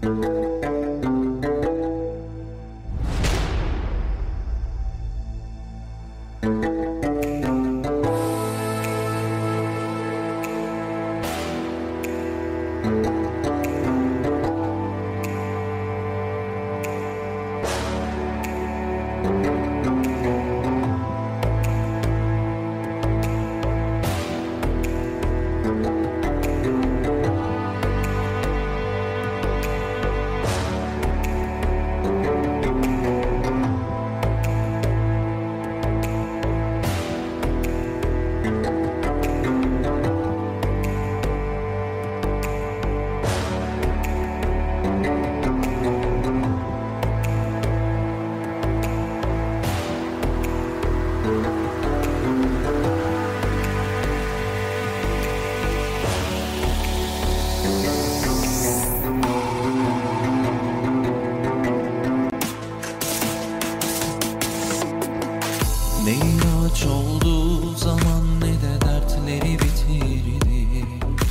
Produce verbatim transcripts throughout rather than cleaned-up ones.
Ne ilaç olduğu zaman ne de dertleri bitirdi.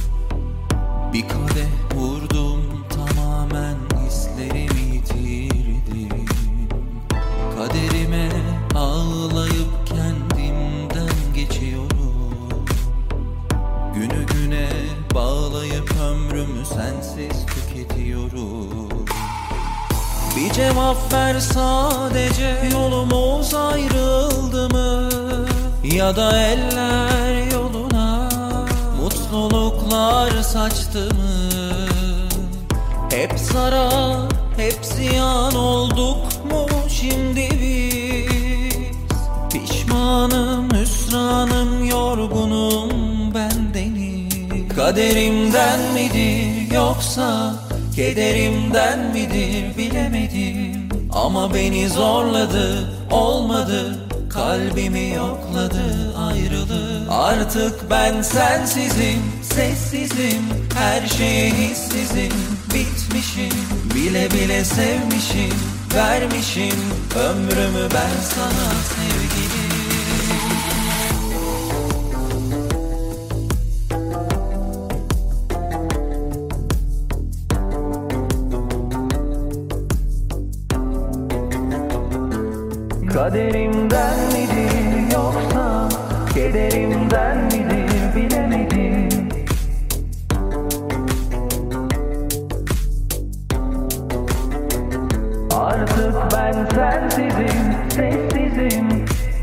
Bir kadeh vurdum, tamamen hislerimi yitirdim. Kaderime ağlayıp kendimden geçiyorum. Günü güne bağlayıp ömrümü sensiz tüketiyorum. Bir cevap ver sadece, yolumuz ayrıldı mı? Ya da eller yoluna mutluluklar saçtı mı? Hep zarar, hep ziyan olduk mu şimdi biz? Pişmanım, hüsranım, yorgunum bendeniz. Kaderimden midir yoksa kederimden midir bilemedim. Ama beni zorladı, olmadı, kalbimi yokladı ayrılık. Artık ben sensizim, sessizim, her şeye hissizim. Bitmişim, bile bile sevmişim, vermişim ömrümü ben sana sevgilim. Kaderimden midir yoksa kederimden midir bilemedim. Artık ben sensizim, sessizim,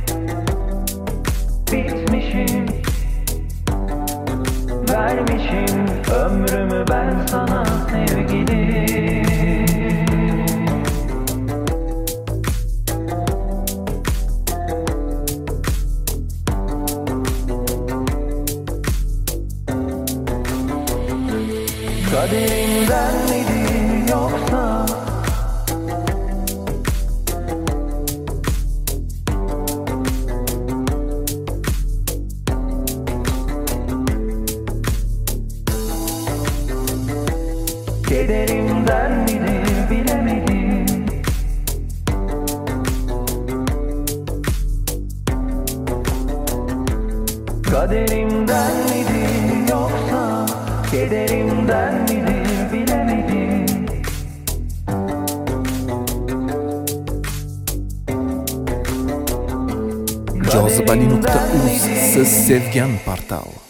bitmişim, vermişim ömrümü ben sana sevgilim. Kaderimden midir yoksa kederimden midir bilemedim. Kaderimden midir yoksa kederimden midir bilemedim. Jozibali nokta uz siz sevgan portal.